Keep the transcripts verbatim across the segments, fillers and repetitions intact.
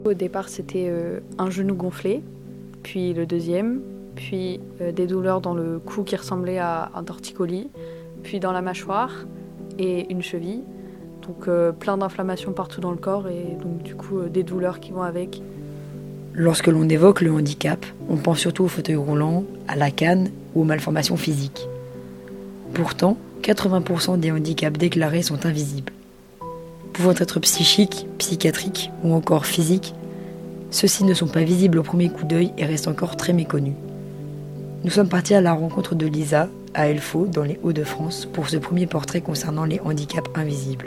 Au départ, c'était euh, un genou gonflé, puis le deuxième, puis euh, des douleurs dans le cou qui ressemblaient à un torticolis, puis dans la mâchoire et une cheville. Donc euh, plein d'inflammations partout dans le corps et donc du coup euh, des douleurs qui vont avec. Lorsque l'on évoque le handicap, on pense surtout au fauteuil roulant, à la canne ou aux malformations physiques. Pourtant, quatre-vingts pour cent des handicaps déclarés sont invisibles. Pouvant être psychiques, psychiatriques ou encore physiques, ceux-ci ne sont pas visibles au premier coup d'œil et restent encore très méconnus. Nous sommes partis à la rencontre de Lisa, à Elfaux, dans les Hauts-de-France, pour ce premier portrait concernant les handicaps invisibles.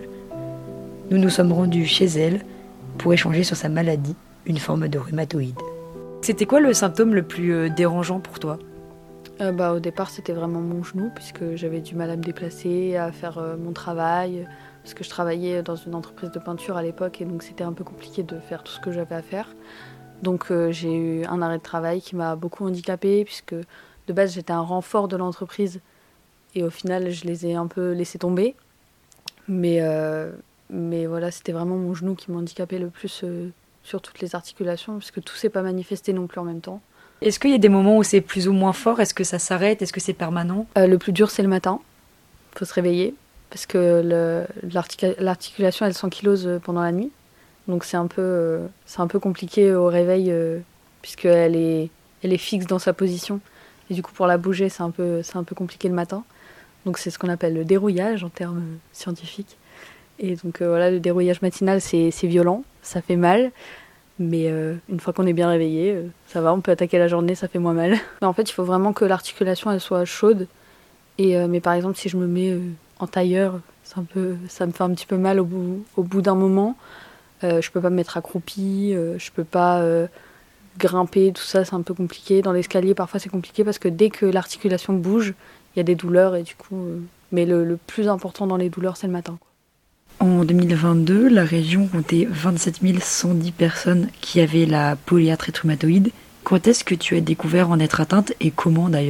Nous nous sommes rendus chez elle pour échanger sur sa maladie, une forme de rhumatoïde. C'était quoi le symptôme le plus euh, dérangeant pour toi ? Euh, bah, au départ, c'était vraiment mon genou, puisque j'avais du mal à me déplacer, à faire euh, mon travail, parce que je travaillais dans une entreprise de peinture à l'époque, et donc c'était un peu compliqué de faire tout ce que j'avais à faire. Donc euh, j'ai eu un arrêt de travail qui m'a beaucoup handicapée, puisque de base j'étais un renfort de l'entreprise, et au final je les ai un peu laissés tomber. Mais, euh, mais voilà, c'était vraiment mon genou qui m'handicapait le plus euh, sur toutes les articulations, puisque tout s'est pas manifesté non plus en même temps. Est-ce qu'il y a des moments où c'est plus ou moins fort ? Est-ce que ça s'arrête ? Est-ce que c'est permanent ? Euh, le plus dur, c'est le matin. Il faut se réveiller parce que le, l'articula- l'articulation, elle s'ankylose pendant la nuit. Donc c'est un peu, euh, c'est un peu compliqué au réveil euh, puisqu'elle est, elle est fixe dans sa position. Et du coup, pour la bouger, c'est un peu, c'est un peu compliqué le matin. Donc c'est ce qu'on appelle le dérouillage en termes scientifiques. Et donc euh, voilà, le dérouillage matinal, c'est, c'est violent, ça fait mal. Mais euh, une fois qu'on est bien réveillé, euh, ça va, on peut attaquer la journée, ça fait moins mal. En fait, il faut vraiment que l'articulation elle soit chaude. Et, euh, mais par exemple, si je me mets euh, en tailleur, c'est un peu, ça me fait un petit peu mal au bout, au bout d'un moment. Euh, je peux pas me mettre accroupie, euh, je peux pas euh, grimper, tout ça, c'est un peu compliqué. Dans l'escalier, parfois, c'est compliqué parce que dès que l'articulation bouge, il y a des douleurs et du coup. Euh, mais le, le plus important dans les douleurs, c'est le matin, quoi. En deux mille vingt-deux, la région comptait vingt-sept mille cent dix personnes qui avaient la polyarthrite rhumatoïde. Quand est-ce que tu as découvert en être atteinte et comment d'ailleurs ?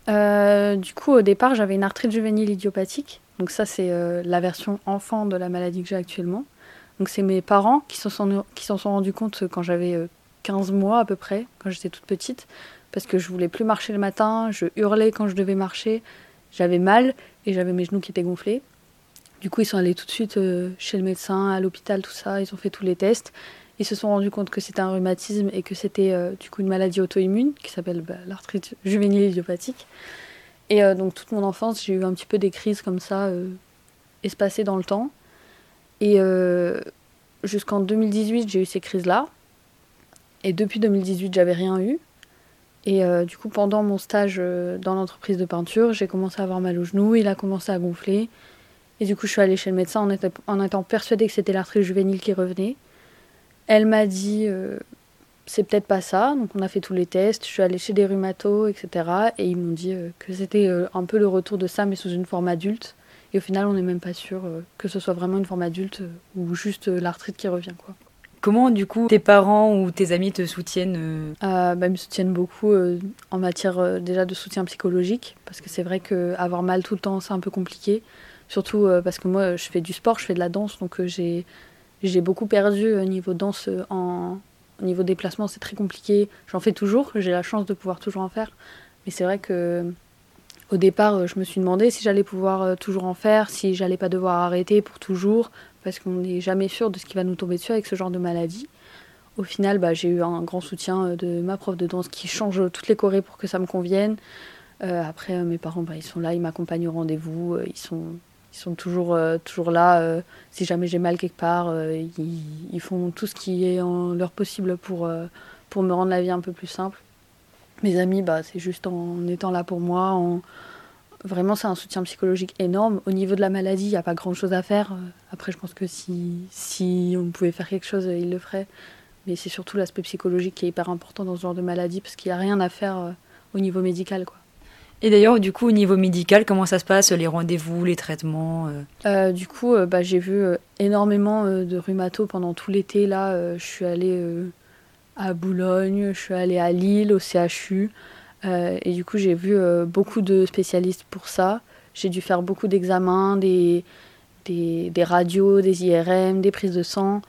Euh, du coup, au départ, j'avais une arthrite juvénile idiopathique. Donc ça, c'est euh, la version enfant de la maladie que j'ai actuellement. Donc c'est mes parents qui s'en sont, qui s'en sont rendus compte quand j'avais euh, quinze mois à peu près, quand j'étais toute petite. Parce que je voulais plus marcher le matin, je hurlais quand je devais marcher, j'avais mal et j'avais mes genoux qui étaient gonflés. Du coup, ils sont allés tout de suite euh, chez le médecin, à l'hôpital, tout ça. Ils ont fait tous les tests. Ils se sont rendus compte que c'était un rhumatisme et que c'était euh, du coup une maladie auto-immune qui s'appelle bah, l'arthrite juvénile idiopathique. Et euh, donc toute mon enfance, j'ai eu un petit peu des crises comme ça, euh, espacées dans le temps. Et euh, jusqu'en deux mille dix-huit, j'ai eu ces crises-là. Et depuis deux mille dix-huit, j'avais rien eu. Et euh, du coup, pendant mon stage euh, dans l'entreprise de peinture, j'ai commencé à avoir mal au genou. Il a commencé à gonfler. Et du coup, je suis allée chez le médecin en, était, en étant persuadée que c'était l'arthrite juvénile qui revenait. Elle m'a dit, euh, c'est peut-être pas ça. Donc, on a fait tous les tests. Je suis allée chez des rhumatos, et cetera. Et ils m'ont dit euh, que c'était euh, un peu le retour de ça, mais sous une forme adulte. Et au final, on n'est même pas sûr euh, que ce soit vraiment une forme adulte euh, ou juste euh, l'arthrite qui revient, quoi. Comment, du coup, tes parents ou tes amis te soutiennent euh... euh, bah, Ils me soutiennent beaucoup euh, en matière euh, déjà de soutien psychologique. Parce que c'est vrai qu'avoir mal tout le temps, c'est un peu compliqué. Surtout euh, parce que moi, je fais du sport, je fais de la danse, donc euh, j'ai, j'ai beaucoup perdu au niveau danse. Euh, en, au niveau déplacement, c'est très compliqué. J'en fais toujours, j'ai la chance de pouvoir toujours en faire. Mais c'est vrai que au départ, euh, je me suis demandé si j'allais pouvoir euh, toujours en faire, si j'allais pas devoir arrêter pour toujours, parce qu'on n'est jamais sûr de ce qui va nous tomber dessus avec ce genre de maladie. Au final, bah, j'ai eu un grand soutien euh, de ma prof de danse qui change toutes les chorés pour que ça me convienne. Euh, après, euh, mes parents, bah, ils sont là, ils m'accompagnent au rendez-vous, euh, ils sont... Ils sont toujours, euh, toujours là. Euh, si jamais j'ai mal quelque part, euh, ils, ils font tout ce qui est en leur possible pour, euh, pour me rendre la vie un peu plus simple. Mes amis, bah, c'est juste en étant là pour moi. En... Vraiment, c'est un soutien psychologique énorme. Au niveau de la maladie, il n'y a pas grand-chose à faire. Après, je pense que si, si on pouvait faire quelque chose, ils le feraient. Mais c'est surtout l'aspect psychologique qui est hyper important dans ce genre de maladie parce qu'il n'y a rien à faire euh, au niveau médical, quoi. Et d'ailleurs, du coup, au niveau médical, comment ça se passe, les rendez-vous, les traitements euh... Euh, du coup, euh, bah, j'ai vu euh, énormément euh, de rhumatos pendant tout l'été. Là, euh, je suis allée euh, à Boulogne, je suis allée à Lille, au C H U. Euh, et du coup, j'ai vu euh, beaucoup de spécialistes pour ça. J'ai dû faire beaucoup d'examens, des, des, des radios, des I R M, des prises de sang.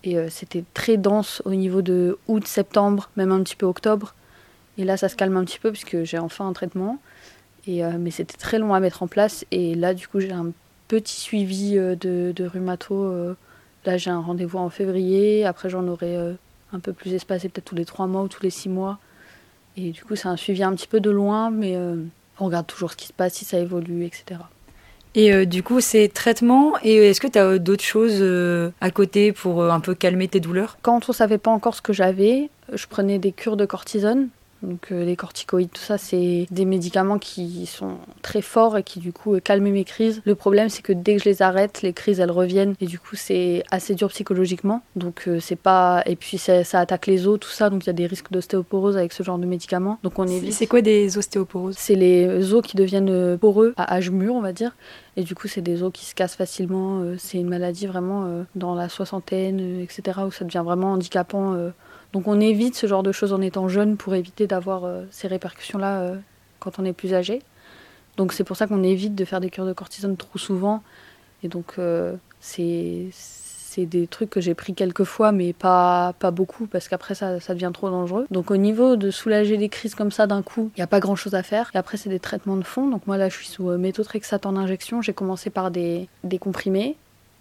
Et euh, c'était très dense au niveau de août, septembre, même un petit peu octobre. Et là, ça se calme un petit peu puisque j'ai enfin un traitement. Et, euh, mais c'était très long à mettre en place. Et là, du coup, j'ai un petit suivi euh, de, de rhumato. Euh, là, j'ai un rendez-vous en février. Après, j'en aurai euh, un peu plus espacé, peut-être tous les trois mois ou tous les six mois. Et du coup, c'est un suivi un petit peu de loin, mais euh, on regarde toujours ce qui se passe, si ça évolue, et cetera. Et euh, du coup, c'est traitement. Et est-ce que tu as d'autres choses euh, à côté pour euh, un peu calmer tes douleurs ? Quand on ne savait pas encore ce que j'avais, je prenais des cures de cortisone. Donc euh, les corticoïdes, tout ça, c'est des médicaments qui sont très forts et qui du coup euh, calment mes crises. Le problème, c'est que dès que je les arrête, les crises, elles reviennent. Et du coup, c'est assez dur psychologiquement. Donc euh, c'est pas... Et puis ça, ça attaque les os, tout ça. Donc il y a des risques d'ostéoporose avec ce genre de médicaments. Donc on évite. C'est quoi des ostéoporoses ? C'est les os qui deviennent poreux à âge mûr, on va dire. Et du coup, c'est des os qui se cassent facilement. C'est une maladie vraiment dans la soixantaine, et cetera, où ça devient vraiment handicapant. Donc on évite ce genre de choses en étant jeune pour éviter d'avoir ces répercussions-là quand on est plus âgé. Donc c'est pour ça qu'on évite de faire des cures de cortisone trop souvent. Et donc euh, c'est, c'est des trucs que j'ai pris quelques fois, mais pas, pas beaucoup, parce qu'après ça, ça devient trop dangereux. Donc au niveau de soulager les crises comme ça d'un coup, il n'y a pas grand-chose à faire. Et après c'est des traitements de fond. Donc moi là je suis sous méthotrexate en injection. J'ai commencé par des, des comprimés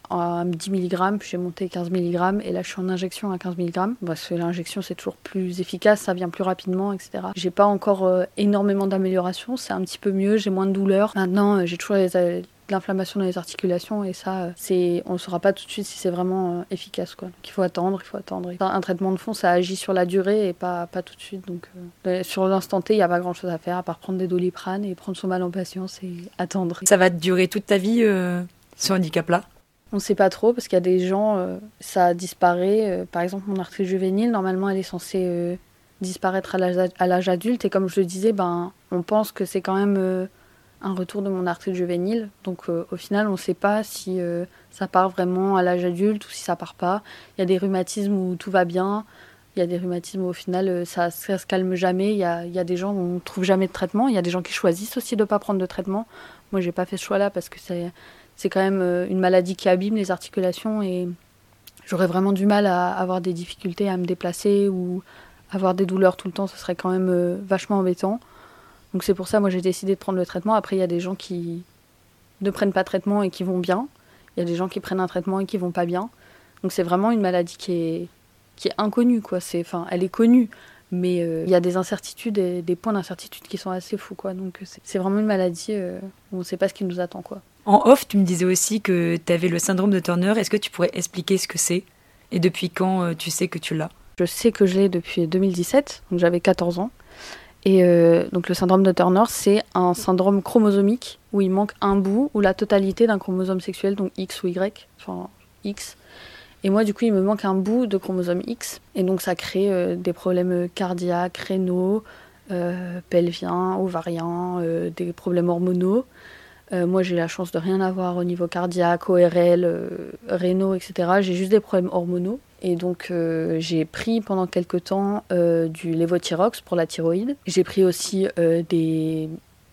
à dix milligrammes, puis j'ai monté quinze milligrammes, et là je suis en injection à quinze milligrammes, parce que l'injection c'est toujours plus efficace, ça vient plus rapidement, et cetera. J'ai pas encore euh, énormément d'amélioration, c'est un petit peu mieux, j'ai moins de douleur. Maintenant, euh, j'ai toujours les, euh, de l'inflammation dans les articulations, et ça, euh, c'est, on ne saura pas tout de suite si c'est vraiment euh, efficace, quoi. Donc il faut attendre, il faut attendre. Et un traitement de fond, ça agit sur la durée et pas, pas tout de suite. Donc euh, sur l'instant T, il n'y a pas grand chose à faire, à part prendre des Doliprane et prendre son mal en patience et attendre. Ça va durer toute ta vie, euh, ce handicap-là ? On ne sait pas trop parce qu'il y a des gens, euh, ça disparaît. Euh, par exemple, mon arthrite juvénile, normalement, elle est censée euh, disparaître à l'âge, à l'âge adulte. Et comme je le disais, ben, on pense que c'est quand même euh, un retour de mon arthrite juvénile. Donc euh, au final, on ne sait pas si euh, ça part vraiment à l'âge adulte ou si ça part pas. Il y a des rhumatismes où tout va bien. Il y a des rhumatismes où au final, euh, ça ne se calme jamais. Il y a, il y a des gens où on ne trouve jamais de traitement. Il y a des gens qui choisissent aussi de ne pas prendre de traitement. Moi, je n'ai pas fait ce choix-là parce que c'est... C'est quand même une maladie qui abîme les articulations et j'aurais vraiment du mal à avoir des difficultés à me déplacer ou avoir des douleurs tout le temps, ce serait quand même vachement embêtant. Donc c'est pour ça, moi j'ai décidé de prendre le traitement. Après, il y a des gens qui ne prennent pas de traitement et qui vont bien. Il y a des gens qui prennent un traitement et qui vont pas bien. Donc c'est vraiment une maladie qui est, qui est inconnue, quoi. C'est, enfin, elle est connue, mais euh, il y a des incertitudes et des points d'incertitude qui sont assez fous, quoi. Donc c'est, c'est vraiment une maladie euh, où on ne sait pas ce qui nous attend, quoi. En off, tu me disais aussi que tu avais le syndrome de Turner. Est-ce que tu pourrais expliquer ce que c'est et depuis quand euh, tu sais que tu l'as ? Je sais que je l'ai depuis deux mille dix-sept, donc j'avais quatorze ans. Et euh, donc le syndrome de Turner, c'est un syndrome chromosomique où il manque un bout ou la totalité d'un chromosome sexuel, donc X ou Y, enfin X. Et moi, du coup, il me manque un bout de chromosome X. Et donc ça crée euh, des problèmes cardiaques, rénaux, euh, pelviens, ovariens, euh, des problèmes hormonaux. Euh, moi, j'ai la chance de rien avoir au niveau cardiaque, O R L, euh, rénaux, et cetera. J'ai juste des problèmes hormonaux. Et donc, euh, j'ai pris pendant quelques temps euh, du lévothyrox pour la thyroïde. J'ai pris aussi euh, des,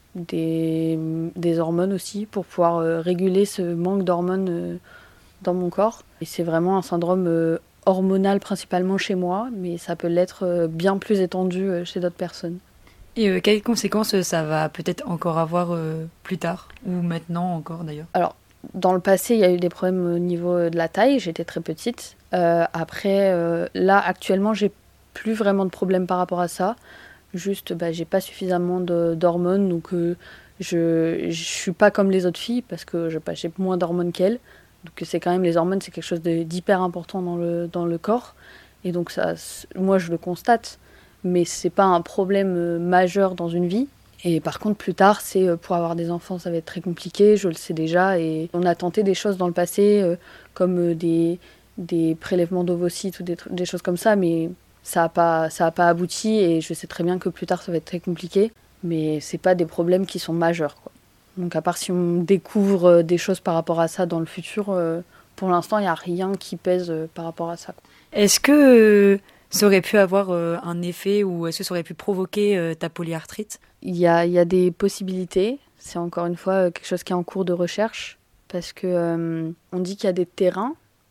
des, des hormones aussi pour pouvoir euh, réguler ce manque d'hormones euh, dans mon corps. Et c'est vraiment un syndrome euh, hormonal principalement chez moi, mais ça peut l'être euh, bien plus étendu euh, chez d'autres personnes. Et euh, quelles conséquences ça va peut-être encore avoir euh, plus tard, ou maintenant encore d'ailleurs ? Alors, dans le passé, il y a eu des problèmes au niveau de la taille, j'étais très petite. Euh, après, euh, là, actuellement, j'ai plus vraiment de problèmes par rapport à ça. Juste, bah, j'ai pas suffisamment de, d'hormones, donc euh, je, je suis pas comme les autres filles, parce que je, bah, j'ai moins d'hormones qu'elles. Donc c'est quand même, les hormones, c'est quelque chose de, d'hyper important dans le, dans le corps. Et donc ça, moi, je le constate. Mais c'est pas un problème majeur dans une vie. Et par contre, plus tard, c'est pour avoir des enfants, ça va être très compliqué, je le sais déjà. Et on a tenté des choses dans le passé, euh, comme des, des prélèvements d'ovocytes ou des, des choses comme ça, mais ça n'a pas, ça a pas abouti. Et je sais très bien que plus tard, ça va être très compliqué. Mais c'est pas des problèmes qui sont majeurs, quoi. Donc à part si on découvre des choses par rapport à ça dans le futur, euh, pour l'instant, il n'y a rien qui pèse par rapport à ça, quoi. Est-ce que ça aurait pu avoir euh, un effet ou est-ce que ça aurait pu provoquer euh, ta polyarthrite ? Il y a, il y a des possibilités. C'est encore une fois quelque chose qui est en cours de recherche parce que euh, on dit qu'il y a des terrains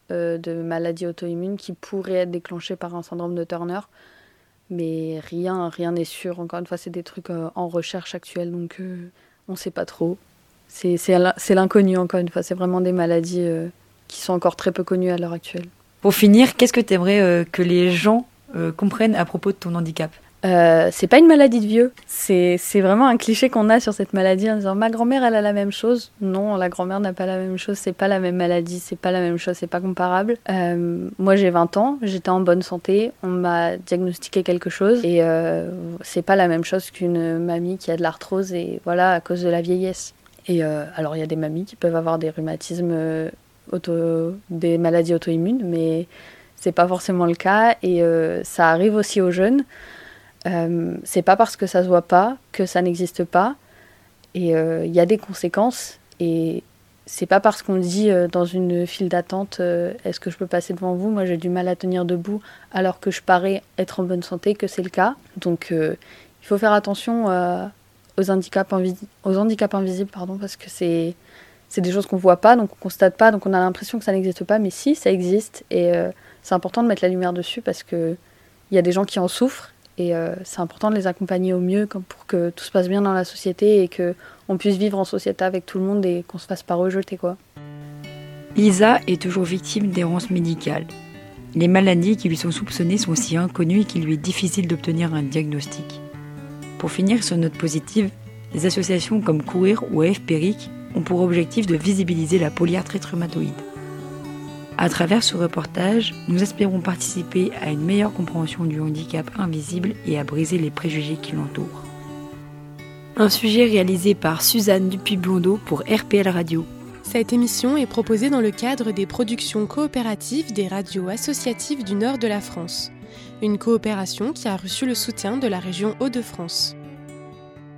euh, de maladies auto-immunes qui pourraient être déclenchées par un syndrome de Turner. Mais rien rien n'est sûr. Encore une fois, c'est des trucs euh, en recherche actuelle, donc euh, on ne sait pas trop. C'est, c'est, c'est l'inconnu, encore une fois. C'est vraiment des maladies euh, qui sont encore très peu connues à l'heure actuelle. Pour finir, qu'est-ce que tu aimerais euh, que les gens euh, comprennent à propos de ton handicap ? Euh, c'est pas une maladie de vieux. C'est, c'est vraiment un cliché qu'on a sur cette maladie en disant ma grand-mère elle a la même chose. Non, la grand-mère n'a pas la même chose, c'est pas la même maladie, c'est pas la même chose, c'est pas comparable. Euh, moi j'ai vingt ans, j'étais en bonne santé, on m'a diagnostiqué quelque chose et euh, c'est pas la même chose qu'une mamie qui a de l'arthrose et voilà à cause de la vieillesse. Et euh, alors il y a des mamies qui peuvent avoir des rhumatismes, euh, auto, des maladies auto-immunes, mais c'est pas forcément le cas et euh, ça arrive aussi aux jeunes. Euh, c'est pas parce que ça se voit pas que ça n'existe pas et il euh, y a des conséquences et c'est pas parce qu'on dit euh, dans une file d'attente euh, est-ce que je peux passer devant vous, moi j'ai du mal à tenir debout alors que je parais être en bonne santé que c'est le cas, donc euh, il faut faire attention euh, aux handicaps, invi- aux handicaps invisibles pardon, parce que c'est, c'est des choses qu'on voit pas, donc on constate pas, donc on a l'impression que ça n'existe pas, mais si ça existe et euh, c'est important de mettre la lumière dessus parce que il y a des gens qui en souffrent. Et euh, c'est important de les accompagner au mieux comme pour que tout se passe bien dans la société et qu'on puisse vivre en société avec tout le monde et qu'on ne se fasse pas rejeter, quoi. Lisa est toujours victime d'errance médicale. Les maladies qui lui sont soupçonnées sont si inconnues qu'il lui est difficile d'obtenir un diagnostic. Pour finir sur une note positive, les associations comme Courir ou A F Péric ont pour objectif de visibiliser la polyarthrite rhumatoïde. À travers ce reportage, nous espérons participer à une meilleure compréhension du handicap invisible et à briser les préjugés qui l'entourent. Un sujet réalisé par Suzanne Dupuis-Blondeau pour R P L Radio. Cette émission est proposée dans le cadre des productions coopératives des radios associatives du nord de la France. Une coopération qui a reçu le soutien de la région Hauts-de-France.